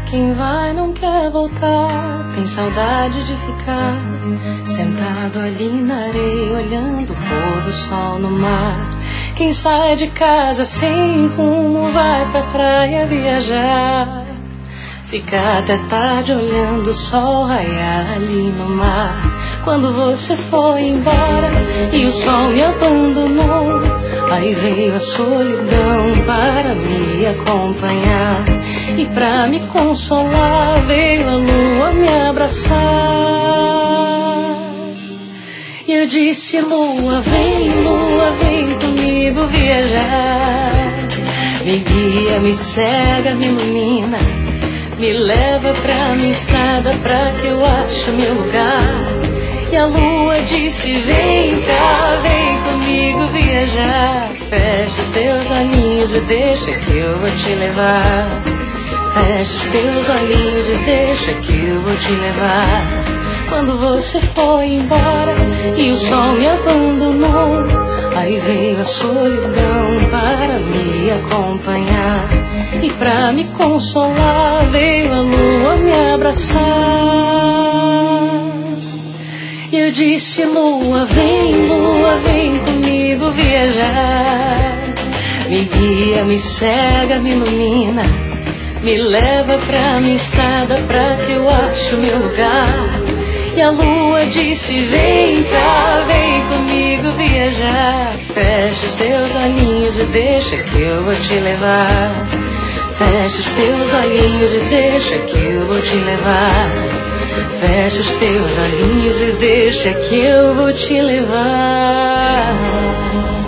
Quem vai não quer voltar, tem saudade de ficar sentado ali na areia, olhando o pôr do sol no mar. Quem sai de casa sem rumo, vai pra praia viajar, fica até tarde olhando o sol raiar ali no mar. Quando você foi embora e o sol me abandonou, aí veio a solidão para me acompanhar. E pra me consolar veio a lua me abraçar. E eu disse: lua, vem comigo viajar. Me guia, me cega, me ilumina, me leva pra minha estrada, pra que eu ache meu lugar. E a lua disse: vem cá, vem comigo viajar. Fecha os teus olhinhos e deixa que eu vou te levar. Fecha os teus olhinhos e deixa que eu vou te levar. Quando você foi embora e o sol me abandonou, aí veio a solidão para me acompanhar. E pra me consolar veio a lua me abraçar. E eu disse: lua, vem comigo viajar. Me guia, me cega, me ilumina, me leva pra minha estrada, pra que eu ache o meu lugar. E a lua disse: vem cá, vem comigo viajar. Fecha os teus olhinhos e deixa que eu vou te levar. Fecha os teus olhinhos e deixa que eu vou te levar. Fecha os teus olhinhos e deixa que eu vou te levar.